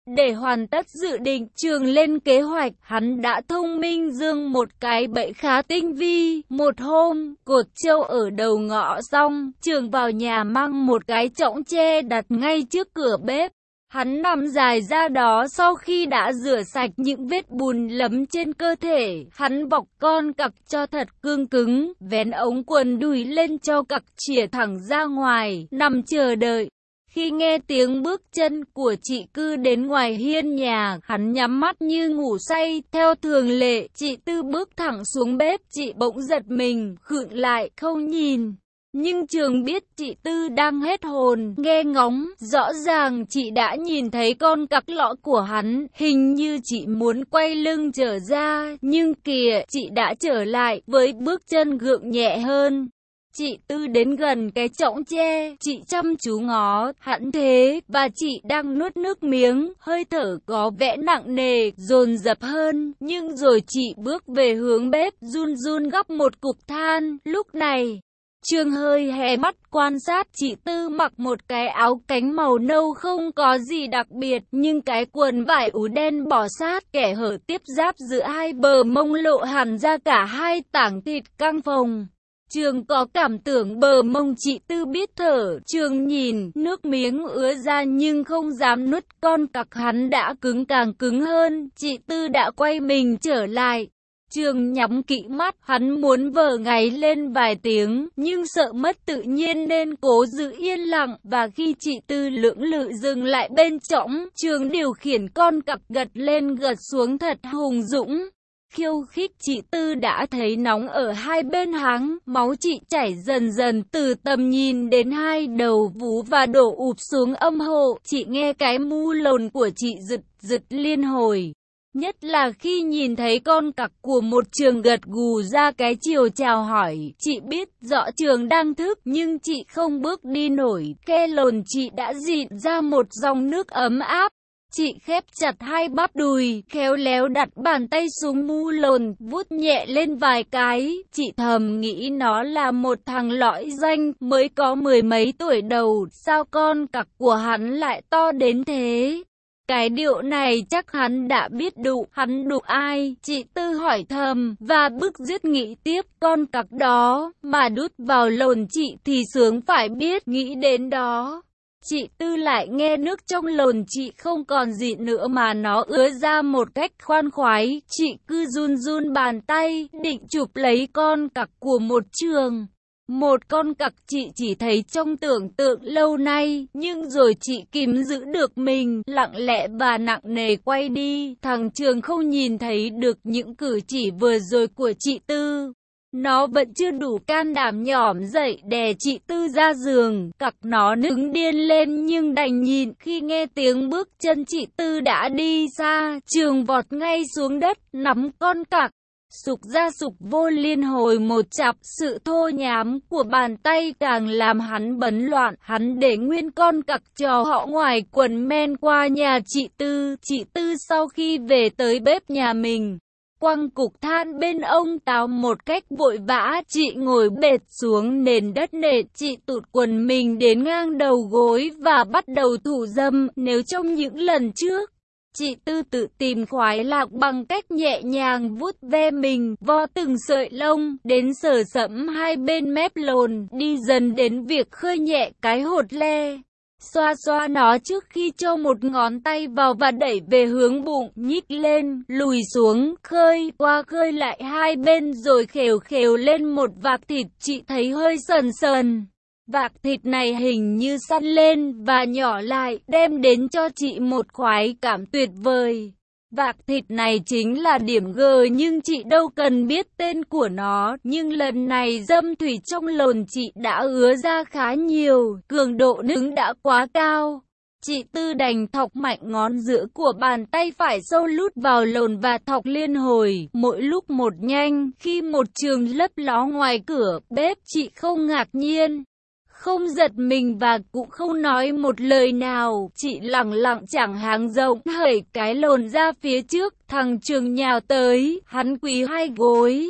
Để hoàn tất dự định, Trường lên kế hoạch, hắn đã thông minh dương một cái bẫy khá tinh vi. Một hôm, cột trâu ở đầu ngõ xong, Trường vào nhà mang một cái chõng tre đặt ngay trước cửa bếp. Hắn nằm dài ra đó sau khi đã rửa sạch những vết bùn lấm trên cơ thể. Hắn bọc con cặc cho thật cương cứng, vén ống quần đùi lên cho cặc chìa thẳng ra ngoài, nằm chờ đợi. Khi nghe tiếng bước chân của chị Cư đến ngoài hiên nhà, hắn nhắm mắt như ngủ say. Theo thường lệ, chị Tư bước thẳng xuống bếp, chị bỗng giật mình, khựng lại, không nhìn. Nhưng Trường biết chị Tư đang hết hồn, nghe ngóng, rõ ràng chị đã nhìn thấy con cặc lọ của hắn, hình như chị muốn quay lưng trở ra, nhưng kìa, chị đã trở lại, với bước chân gượng nhẹ hơn. Chị Tư đến gần cái chõng tre, chị chăm chú ngó, hắn thế, và chị đang nuốt nước miếng, hơi thở có vẻ nặng nề, dồn dập hơn, nhưng rồi chị bước về hướng bếp, run run gắp một cục than, lúc này. Trường hơi hé mắt quan sát chị Tư mặc một cái áo cánh màu nâu không có gì đặc biệt, nhưng cái quần vải ú đen bó sát kẻ hở tiếp giáp giữa hai bờ mông lộ hẳn ra cả hai tảng thịt căng phồng. Trường có cảm tưởng bờ mông chị Tư biết thở, Trường nhìn, nước miếng ứa ra nhưng không dám nuốt, con cặc hắn đã cứng càng cứng hơn, chị Tư đã quay mình trở lại. Trường nhắm kỹ mắt, hắn muốn vờ ngáy lên vài tiếng, nhưng sợ mất tự nhiên nên cố giữ yên lặng, và khi chị Tư lưỡng lự dừng lại bên chõng, Trường điều khiển con cặc gật lên gật xuống thật hùng dũng. Khiêu khích chị Tư đã thấy nóng ở hai bên háng, máu chị chảy dần dần từ tầm nhìn đến hai đầu vú và đổ ụp xuống âm hộ, chị nghe cái mu lồn của chị giật giật liên hồi. Nhất là khi nhìn thấy con cặc của một Trường gật gù ra cái chiều chào hỏi, chị biết rõ Trường đang thức nhưng chị không bước đi nổi, ke lồn chị đã dịn ra một dòng nước ấm áp. Chị khép chặt hai bắp đùi, khéo léo đặt bàn tay xuống mu lồn, vuốt nhẹ lên vài cái, chị thầm nghĩ nó là một thằng lõi danh, mới có mười mấy tuổi đầu, sao con cặc của hắn lại to đến thế? Cái điệu này chắc hắn đã biết đụ, hắn đụ ai? Chị Tư hỏi thầm, và bức dứt nghĩ tiếp, con cặc đó, mà đút vào lồn chị thì sướng phải biết, nghĩ đến đó. Chị Tư lại nghe nước trong lồn chị không còn gì nữa mà nó ứa ra một cách khoan khoái, chị cứ run run bàn tay, định chụp lấy con cặc của một Trường. Một con cặc chị chỉ thấy trong tưởng tượng lâu nay, nhưng rồi chị kìm giữ được mình, lặng lẽ và nặng nề quay đi. Thằng Trường không nhìn thấy được những cử chỉ vừa rồi của chị Tư. Nó vẫn chưa đủ can đảm nhỏm dậy đè chị Tư ra giường, cặc nó nức điên lên nhưng đành nhìn. Khi nghe tiếng bước chân chị Tư đã đi xa, Trường vọt ngay xuống đất, nắm con cặc. Sục ra sục vô liên hồi một chặp, sự thô nhám của bàn tay càng làm hắn bấn loạn. Hắn để nguyên con cặc cho họ ngoài quần men qua nhà chị Tư. Chị Tư sau khi về tới bếp nhà mình, quăng cục than bên ông Táo một cách vội vã, chị ngồi bệt xuống nền đất nện, chị tụt quần mình đến ngang đầu gối và bắt đầu thủ dâm. Nếu trong những lần trước, chị Tư tự tìm khoái lạc bằng cách nhẹ nhàng vuốt ve mình, vo từng sợi lông, đến sờ sẫm hai bên mép lồn, đi dần đến việc khơi nhẹ cái hột le. Xoa xoa nó trước khi cho một ngón tay vào và đẩy về hướng bụng, nhích lên, lùi xuống, khơi qua khơi lại hai bên rồi khều khều lên một vạc thịt, chị thấy hơi sờn sờn. Vạc thịt này hình như săn lên và nhỏ lại, đem đến cho chị một khoái cảm tuyệt vời. Vạc thịt này chính là điểm G nhưng chị đâu cần biết tên của nó, nhưng lần này dâm thủy trong lồn chị đã ứa ra khá nhiều, cường độ nướng đã quá cao. Chị Tư đành thọc mạnh ngón giữa của bàn tay phải sâu lút vào lồn và thọc liên hồi, mỗi lúc một nhanh. Khi một Trường lấp ló ngoài cửa bếp, chị không ngạc nhiên, không giật mình và cũng không nói một lời nào, chị lặng lặng chẳng háng rộng, hởi cái lồn ra phía trước, thằng Trường nhào tới, hắn quỳ hai gối.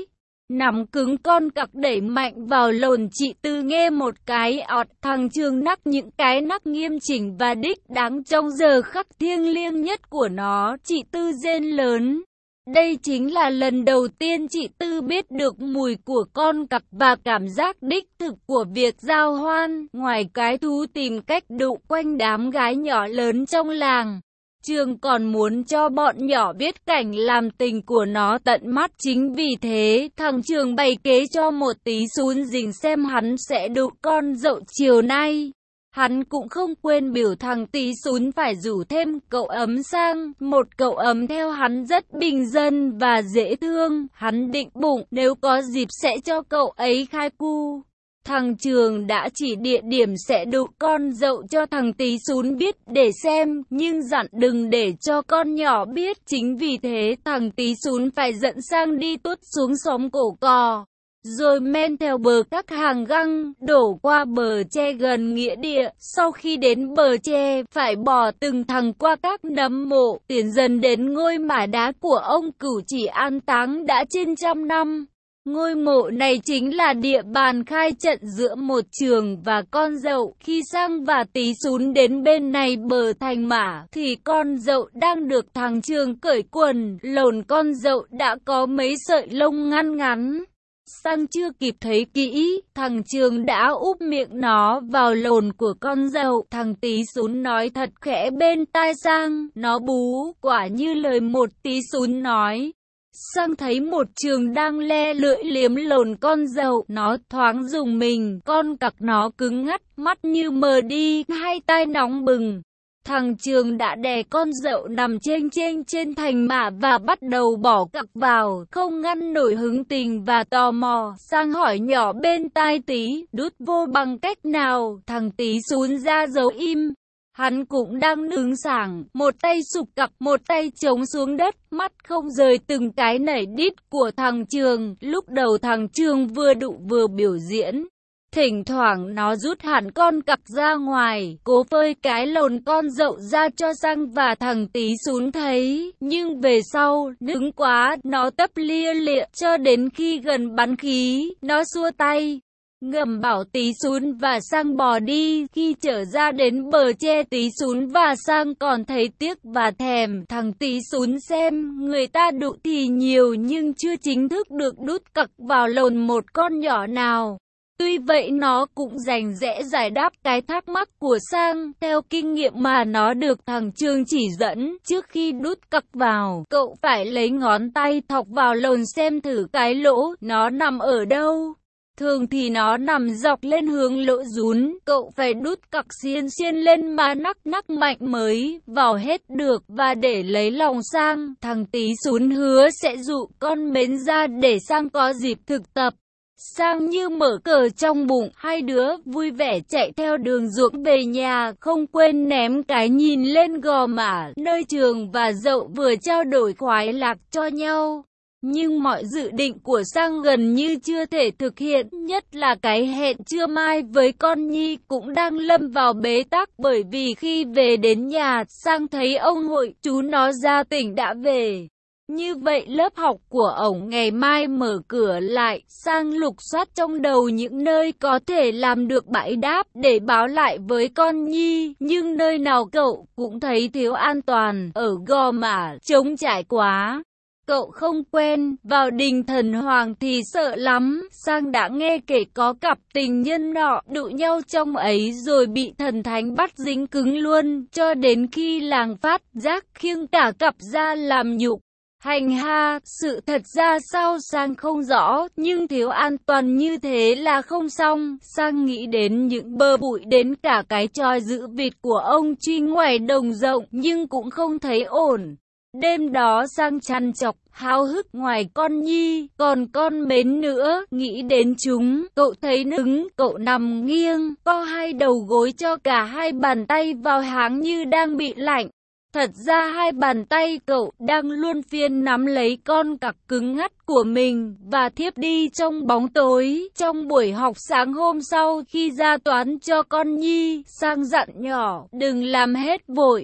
nắm cứng con cặc đẩy mạnh vào lồn. Chị Tư nghe một cái ọt, thằng Trường nắc những cái nắc nghiêm chỉnh và đích đáng trong giờ khắc thiêng liêng nhất của nó. Chị Tư rên lớn. Đây chính là lần đầu tiên chị Tư biết được mùi của con cặc và cảm giác đích thực của việc giao hoan. Ngoài cái thú tìm cách đụ quanh đám gái nhỏ lớn trong làng, Trường còn muốn cho bọn nhỏ biết cảnh làm tình của nó tận mắt. Chính vì thế, thằng Trường bày kế cho một tí xún rình xem hắn sẽ đụ con dậu chiều nay. Hắn cũng không quên biểu thằng tí xún phải rủ thêm cậu Ấm sang, một cậu Ấm theo hắn rất bình dân và dễ thương. Hắn định bụng nếu có dịp sẽ cho cậu ấy khai cu. Thằng Trường đã chỉ địa điểm sẽ đụ con dậu cho thằng tí xún biết để xem, nhưng dặn đừng để cho con nhỏ biết. Chính vì thế thằng tí xún phải dẫn sang đi tuốt xuống xóm cổ cò, rồi men theo bờ các hàng găng, đổ qua bờ tre gần nghĩa địa. Sau khi đến bờ tre, phải bỏ từng thằng qua các nấm mộ, tiến dần đến ngôi mả đá của ông Cửu Chỉ an táng đã trên trăm năm. Ngôi mộ này chính là địa bàn khai trận giữa một Trường và con dậu. Khi Sang và Tí xún đến bên này bờ thành mả, thì con dậu đang được thằng Trường cởi quần, lồn con dậu đã có mấy sợi lông ngăn ngắn. Sang chưa kịp thấy kỹ, thằng Trường đã úp miệng nó vào lồn của con dậu. Thằng Tí xún nói thật khẽ bên tai Sang, nó bú, quả như lời một Tí xún nói. Sang thấy một Trường đang le lưỡi liếm lồn con dậu, nó thoáng rùng mình, con cặc nó cứng ngắt, mắt như mờ đi, hai tai nóng bừng. Thằng Trường đã đè con dậu nằm chênh chênh trên thành mả và bắt đầu bỏ cặc vào, không ngăn nổi hứng tình và tò mò. Sang hỏi nhỏ bên tai Tí, đút vô bằng cách nào? Thằng Tí xún ra dấu im. Hắn cũng đang đứng sảng, một tay sụp cặc, một tay chống xuống đất, mắt không rời từng cái nảy đít của thằng Trường. Lúc đầu thằng Trường vừa đụ vừa biểu diễn. Thỉnh thoảng nó rút hẳn con cặc ra ngoài, cố phơi cái lồn con dậu ra cho Sang và thằng Tí xún thấy. Nhưng về sau, nứng quá, nó tấp lia lịa, cho đến khi gần bắn khí, nó xua tay, ngầm bảo Tí xún và Sang bò đi. Khi trở ra đến bờ tre, Tí xún và Sang còn thấy tiếc và thèm. Thằng Tí xún xem, người ta đụ thì nhiều nhưng chưa chính thức được đút cặc vào lồn một con nhỏ nào. Tuy vậy nó cũng rành rẽ giải đáp cái thắc mắc của Sang. Theo kinh nghiệm mà nó được thằng Trường chỉ dẫn, trước khi đút cặc vào, cậu phải lấy ngón tay thọc vào lồn xem thử cái lỗ nó nằm ở đâu. Thường thì nó nằm dọc lên hướng lỗ rún, cậu phải đút cặc xiên xiên lên mà nắc nắc mạnh mới vào hết được. Và để lấy lòng Sang, thằng Tí xún hứa sẽ dụ con mến ra để Sang có dịp thực tập. Sang như mở cờ trong bụng, hai đứa vui vẻ chạy theo đường ruộng về nhà, không quên ném cái nhìn lên gò mả, nơi Trường và dậu vừa trao đổi khoái lạc cho nhau. Nhưng mọi dự định của Sang gần như chưa thể thực hiện, nhất là cái hẹn trưa mai với con Nhi cũng đang lâm vào bế tắc. Bởi vì khi về đến nhà, Sang thấy ông hội chú nó ra tỉnh đã về. Như vậy lớp học của ổng ngày mai mở cửa lại. Sang lục soát trong đầu những nơi có thể làm được bãi đáp để báo lại với con Nhi, nhưng nơi nào cậu cũng thấy thiếu an toàn. Ở Gò Mả trống trải quá, cậu không quen. Vào Đình Thần Hoàng thì sợ lắm. Sang đã nghe kể có cặp tình nhân nọ đụ nhau trong ấy rồi bị thần thánh bắt dính cứng luôn, cho đến khi làng phát giác khiêng cả cặp ra làm nhục. Hành ha, sự thật ra sao Sang không rõ, nhưng thiếu an toàn như thế là không xong. Sang nghĩ đến những bơ bụi, đến cả cái tròi giữ vịt của ông Truy ngoài đồng rộng, nhưng cũng không thấy ổn. Đêm đó Sang chăn chọc, háo hức ngoài con Nhi, còn con mến nữa. Nghĩ đến chúng, cậu thấy nứng, cậu nằm nghiêng, co hai đầu gối cho cả hai bàn tay vào háng như đang bị lạnh. Thật ra hai bàn tay cậu đang luân phiên nắm lấy con cặc cứng ngắt của mình và thiếp đi trong bóng tối. Trong buổi học sáng hôm sau, khi ra toán cho con Nhi, Sang dặn nhỏ, đừng làm hết vội.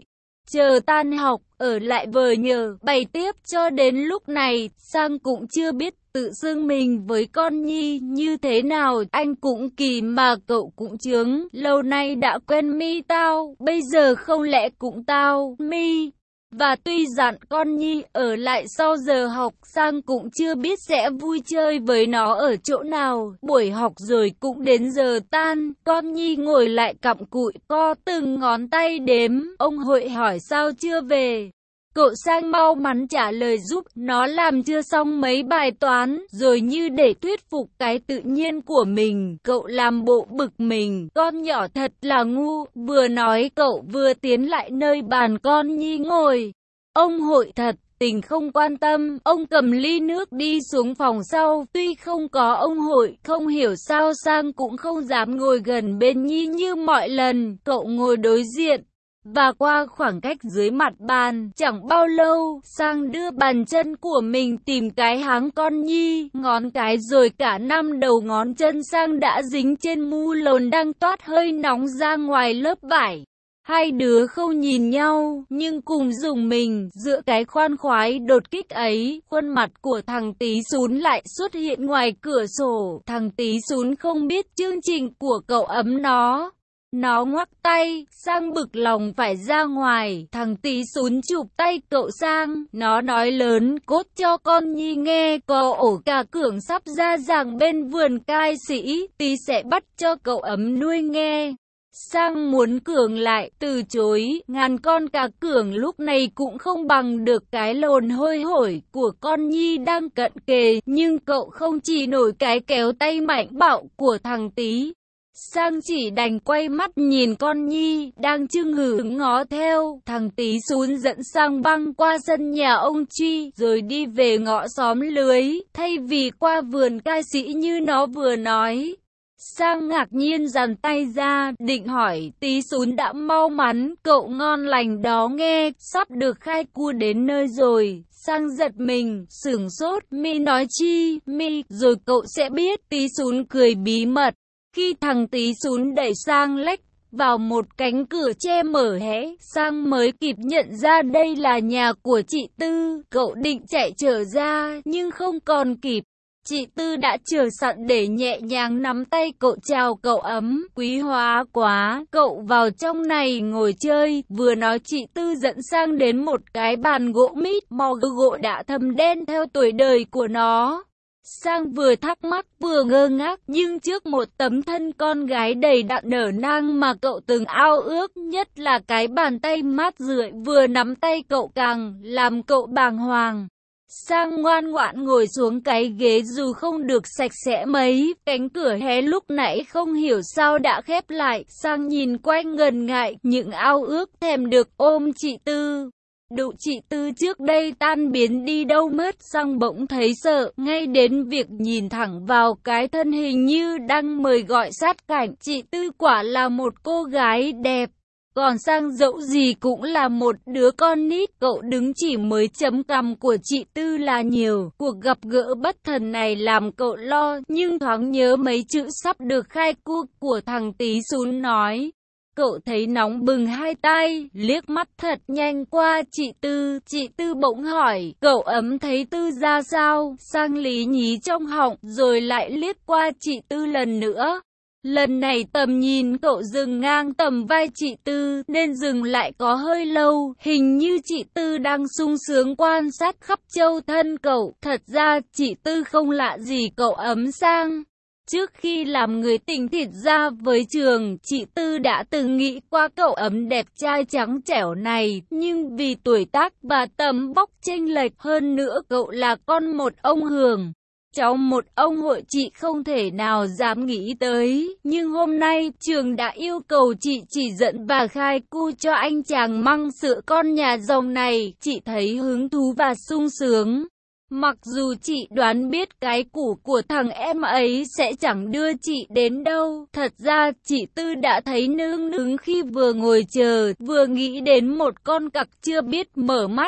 chờ tan học, ở lại vờ nhờ, bày tiếp cho đến lúc này, Sang cũng chưa biết tự xưng mình với con Nhi như thế nào, anh cũng kỳ mà cậu cũng chướng, lâu nay đã quen mi tao, bây giờ không lẽ cũng tao, mi. Và tuy dặn con Nhi ở lại sau giờ học, Sang cũng chưa biết sẽ vui chơi với nó ở chỗ nào. Buổi học rồi cũng đến giờ tan, con Nhi ngồi lại cặm cụi, co từng ngón tay đếm. Ông Hội hỏi sao chưa về. Cậu Sang mau mắn trả lời giúp, nó làm chưa xong mấy bài toán, rồi như để thuyết phục cái tự nhiên của mình, cậu làm bộ bực mình, con nhỏ thật là ngu, vừa nói cậu vừa tiến lại nơi bàn con Nhi ngồi. Ông Hội thật tình không quan tâm, ông cầm ly nước đi xuống phòng sau, tuy không có ông Hội, không hiểu sao Sang cũng không dám ngồi gần bên Nhi như mọi lần, cậu ngồi đối diện. Và qua khoảng cách dưới mặt bàn, chẳng bao lâu, Sang đưa bàn chân của mình tìm cái háng con Nhi, ngón cái rồi cả năm đầu ngón chân Sang đã dính trên mu lồn đang toát hơi nóng ra ngoài lớp vải. Hai đứa không nhìn nhau, nhưng cùng dùng mình, giữa cái khoan khoái đột kích ấy, khuôn mặt của thằng Tí Sún lại xuất hiện ngoài cửa sổ, thằng Tí Sún không biết chương trình của cậu ấm nó. Nó ngoắc tay, Sang bực lòng phải ra ngoài, thằng Tí Sún chụp tay cậu Sang, nó nói lớn cốt cho con Nhi nghe, có ổ cà cưỡng sắp ra ràng bên vườn cai sĩ, Tí sẽ bắt cho cậu ấm nuôi nghe. Sang muốn cưỡng lại, từ chối, ngàn con cà cưỡng lúc này cũng không bằng được cái lồn hôi hổi của con Nhi đang cận kề, nhưng cậu không chỉ nổi cái kéo tay mạnh bạo của thằng Tí. Sang chỉ đành quay mắt nhìn con Nhi, đang chưng hử ngó theo, thằng Tí Sún dẫn Sang băng qua sân nhà ông Truy, rồi đi về ngõ xóm lưới, thay vì qua vườn cai sĩ như nó vừa nói. Sang ngạc nhiên giằng tay ra, định hỏi, Tí Sún đã mau mắn, cậu ngon lành đó nghe, sắp được khai cua đến nơi rồi. Sang giật mình, sửng sốt, mi nói chi, mi, rồi cậu sẽ biết. Tí Sún cười bí mật. Khi thằng Tí Sún đẩy Sang lách vào một cánh cửa che mở hé, Sang mới kịp nhận ra đây là nhà của chị Tư. Cậu định chạy trở ra, nhưng không còn kịp. Chị Tư đã chờ sẵn để nhẹ nhàng nắm tay cậu chào cậu ấm, quý hóa quá, cậu vào trong này ngồi chơi. Vừa nói chị Tư dẫn Sang đến một cái bàn gỗ mít, màu gỗ đã thâm đen theo tuổi đời của nó. Sang vừa thắc mắc vừa ngơ ngác, nhưng trước một tấm thân con gái đầy đặn nở nang mà cậu từng ao ước, nhất là cái bàn tay mát rượi vừa nắm tay cậu càng làm cậu bàng hoàng. Sang ngoan ngoãn ngồi xuống cái ghế dù không được sạch sẽ mấy, cánh cửa hé lúc nãy không hiểu sao đã khép lại. Sang nhìn quanh ngần ngại, những ao ước thèm được ôm chị Tư. Đụ chị Tư trước đây tan biến đi đâu mất. Sang bỗng thấy sợ, ngay đến việc nhìn thẳng vào cái thân hình như đang mời gọi sát cạnh. Chị Tư quả là một cô gái đẹp. Còn Sang dẫu gì cũng là một đứa con nít, cậu đứng chỉ mới chấm cằm của chị Tư là nhiều. Cuộc gặp gỡ bất thần này làm cậu lo, nhưng thoáng nhớ mấy chữ sắp được khai cuộc của thằng Tí Sún nói. Cậu thấy nóng bừng hai tay, liếc mắt thật nhanh qua chị Tư. Chị Tư bỗng hỏi, cậu ấm thấy Tư ra sao? Sang lý nhí trong họng, rồi lại liếc qua chị Tư lần nữa. Lần này tầm nhìn cậu dừng ngang tầm vai chị Tư, nên dừng lại có hơi lâu, hình như chị Tư đang sung sướng quan sát khắp châu thân cậu. Thật ra chị Tư không lạ gì cậu ấm Sang. Trước khi làm người tình thịt ra với Trường, chị Tư đã từng nghĩ qua cậu ấm đẹp trai trắng trẻo này, nhưng vì tuổi tác và tầm vóc chênh lệch, hơn nữa cậu là con một ông Hường, cháu một ông Hội, chị không thể nào dám nghĩ tới. Nhưng hôm nay, Trường đã yêu cầu chị chỉ dẫn và khai cu cho anh chàng măng sữa con nhà giàu này. Chị thấy hứng thú và sung sướng. Mặc dù chị đoán biết cái củ của thằng em ấy sẽ chẳng đưa chị đến đâu. Thật ra chị Tư đã thấy nương nứng khi vừa ngồi chờ, vừa nghĩ đến một con cặc chưa biết mở mắt.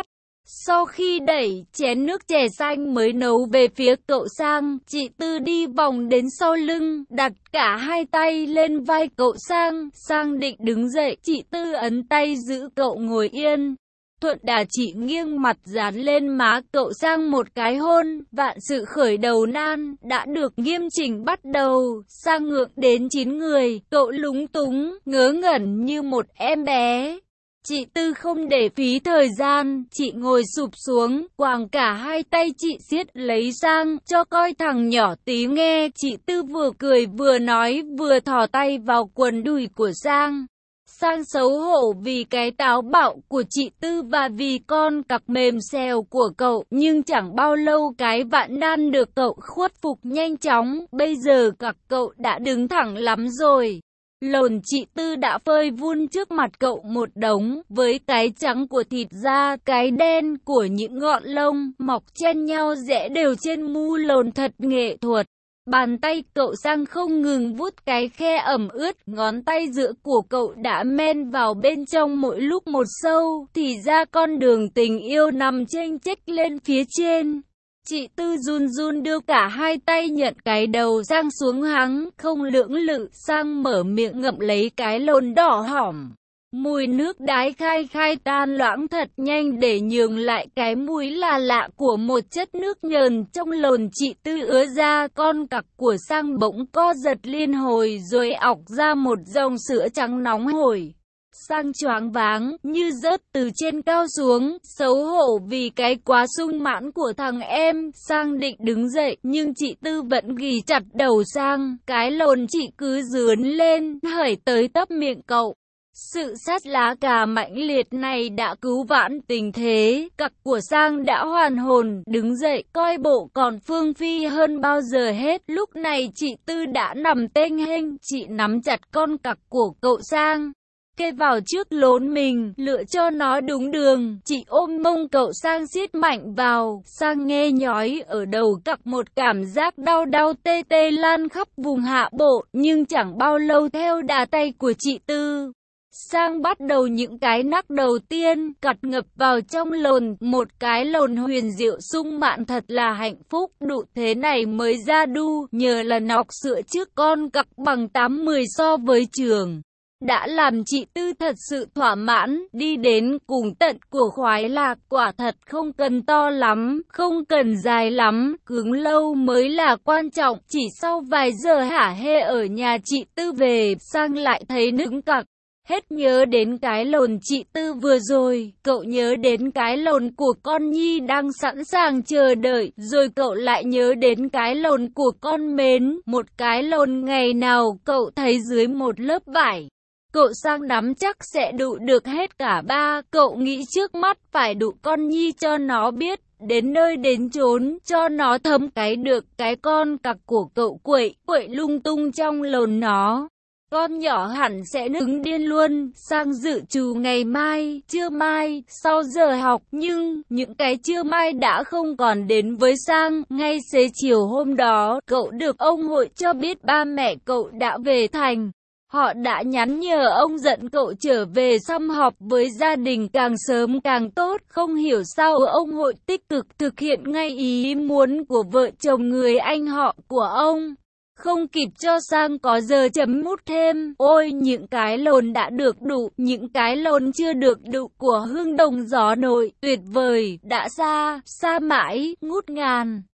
Sau khi đẩy chén nước chè xanh mới nấu về phía cậu Sang, chị Tư đi vòng đến sau lưng, đặt cả hai tay lên vai cậu Sang. Sang định đứng dậy, chị Tư ấn tay giữ cậu ngồi yên. Thuận đà chị nghiêng mặt dán lên má cậu Sang một cái hôn. Vạn sự khởi đầu nan, đã được nghiêm chỉnh bắt đầu. Sang ngượng đến chín người, cậu lúng túng, ngớ ngẩn như một em bé. Chị Tư không để phí thời gian, chị ngồi sụp xuống, quàng cả hai tay chị siết lấy Sang, cho coi thằng nhỏ tí nghe. Chị Tư vừa cười vừa nói, vừa thò tay vào quần đùi của Sang. Sang xấu hổ vì cái táo bạo của chị Tư và vì con cặc mềm xèo của cậu, nhưng chẳng bao lâu cái vạn nan được cậu khuất phục nhanh chóng. Bây giờ cặc cậu đã đứng thẳng lắm rồi. Lồn chị Tư đã phơi vun trước mặt cậu một đống, với cái trắng của thịt da, cái đen của những ngọn lông, mọc chen nhau rẽ đều trên mu lồn thật nghệ thuật. Bàn tay cậu Sang không ngừng vuốt cái khe ẩm ướt, ngón tay giữa của cậu đã men vào bên trong mỗi lúc một sâu, thì ra con đường tình yêu nằm chênh chếch lên phía trên. Chị Tư run run đưa cả hai tay nhận cái đầu Sang xuống hắng, không lưỡng lự. Sang mở miệng ngậm lấy cái lồn đỏ hỏng. Mùi nước đái khai khai tan loãng thật nhanh để nhường lại cái mùi là lạ của một chất nước nhờn trong lồn chị Tư ứa ra. Con cặc của Sang bỗng co giật liên hồi rồi ọc ra một dòng sữa trắng nóng hổi. Sang choáng váng, như rớt từ trên cao xuống, xấu hổ vì cái quá sung mãn của thằng em. Sang định đứng dậy, nhưng chị Tư vẫn ghì chặt đầu Sang, cái lồn chị cứ dướn lên, hởi tới tấp miệng cậu. Sự sát lá cà mãnh liệt này đã cứu vãn tình thế, cặc của Sang đã hoàn hồn, đứng dậy, coi bộ còn phương phi hơn bao giờ hết. Lúc này chị Tư đã nằm tênh hênh, chị nắm chặt con cặc của cậu Sang, kê vào trước lốn mình, lựa cho nó đúng đường. Chị ôm mông cậu Sang siết mạnh vào. Sang nghe nhói ở đầu cặc, một cảm giác đau đau tê tê lan khắp vùng hạ bộ. Nhưng chẳng bao lâu theo đà tay của chị Tư, Sang bắt đầu những cái nắc đầu tiên, cặt ngập vào trong lồn. Một cái lồn huyền diệu sung mãn thật là hạnh phúc. Đủ thế này mới ra đu, nhờ là nọc sữa trước con cặc bằng tám mười so với trường, đã làm chị Tư thật sự thỏa mãn. Đi đến cùng tận của khoái lạc, quả thật không cần to lắm, không cần dài lắm, cứng lâu mới là quan trọng. Chỉ sau vài giờ hả hê ở nhà chị Tư về, Sang lại thấy nức cặc. Hết nhớ đến cái lồn chị Tư vừa rồi, cậu nhớ đến cái lồn của con Nhi đang sẵn sàng chờ đợi, rồi cậu lại nhớ đến cái lồn của con Mến, một cái lồn ngày nào cậu thấy dưới một lớp vải. Cậu Sang nắm chắc sẽ đụ được hết cả ba, cậu nghĩ trước mắt phải đụ con Nhi cho nó biết, đến nơi đến chốn, cho nó thấm cái được cái con cặc của cậu quậy, quậy lung tung trong lồn nó. Con nhỏ hẳn sẽ nức điên luôn. Sang dự trù ngày mai, trưa mai, sau giờ học, nhưng những cái trưa mai đã không còn đến với Sang. Ngay xế chiều hôm đó, cậu được ông hội cho biết ba mẹ cậu đã về thành. Họ đã nhắn nhờ ông dẫn cậu trở về sum họp với gia đình càng sớm càng tốt. Không hiểu sao ông hội tích cực thực hiện ngay ý muốn của vợ chồng người anh họ của ông. Không kịp cho Sang có giờ chấm mút thêm. Ôi, những cái lồn đã được đụ, những cái lồn chưa được đụ của Hương Đồng Gió Nội, tuyệt vời, đã xa, xa mãi, ngút ngàn.